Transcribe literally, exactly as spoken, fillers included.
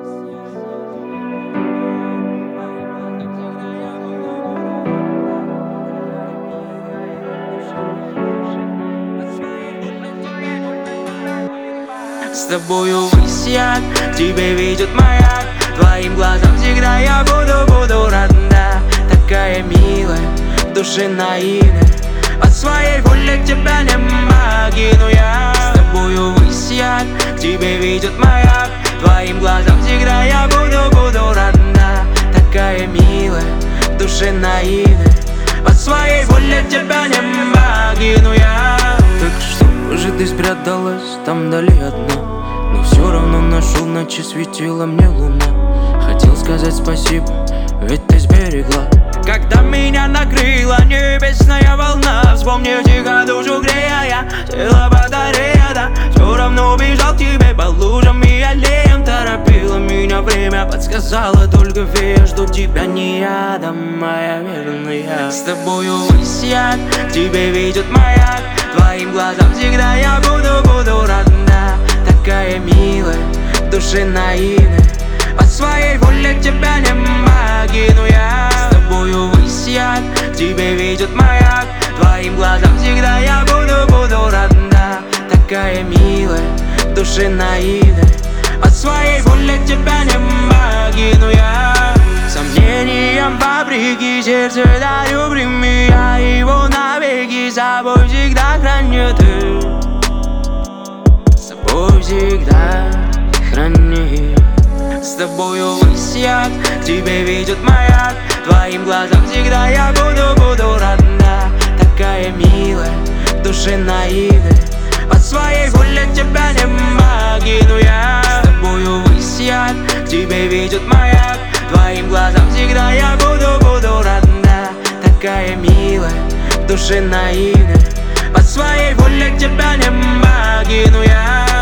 С тобою висят, тебе ведет маяк. Твоим глазам всегда я буду, буду рада. Такая милая, в душе наивная, по своей воле тебя не могу я. С тобою висят, тебе ведет маяк. Твоим глазам всегда я буду, буду рада. Такая милая, в душе наивная, по своей воле тебя не могу я. Так что же ты спряталась там вдали одна? Но все равно нашел, ночи светила мне луна. Хотел сказать спасибо, ведь ты сберегла. Когда меня накрыла небесная волна, вспомнив тихо душу грея, я села батарея, да. Все равно бежал к тебе по лужам и аллеям. Торопила меня время, подсказала только фея, что тебя не я, да моя верная. С тобою висят, тебе ведет маяк. Твоим глазам всегда я буду, буду рада. Такая милая, в душе наивная, по своей воле тебя не могу я. С тобою висят, тебе ведет маяк. Твоим глазам всегда я буду, буду рада. Такая милая, в душе наивная, по своей воле тебя не могу я. Сомнением фабрики сердце дарю, прими, я его навеки с собой всегда храню ты. С собой всегда храни. С тобою висят, тебе ведет маяк. Твоим глазам всегда я буду, буду рада. Такая милая, в душе наивная, по своей воле тебя не могу я. С тобою висят, тебе ведет маяк. Твоим глазам всегда я буду, буду рада. Такая милая, в душе наивная, по своей воле тебя не могу я.